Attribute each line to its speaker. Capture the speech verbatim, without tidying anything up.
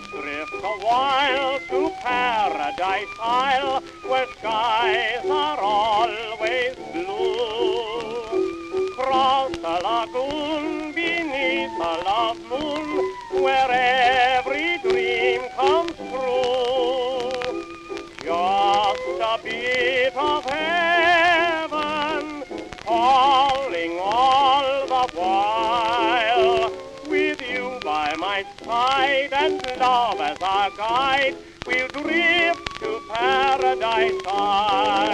Speaker 1: drift a while to Paradise Isle, where skies are always blue. Cross the lagoon beneath a love moon, where every dream comes true. Just a bit of heaven, calling all the while. With you by my side and love as our guide, we'll drift to Paradise Isle.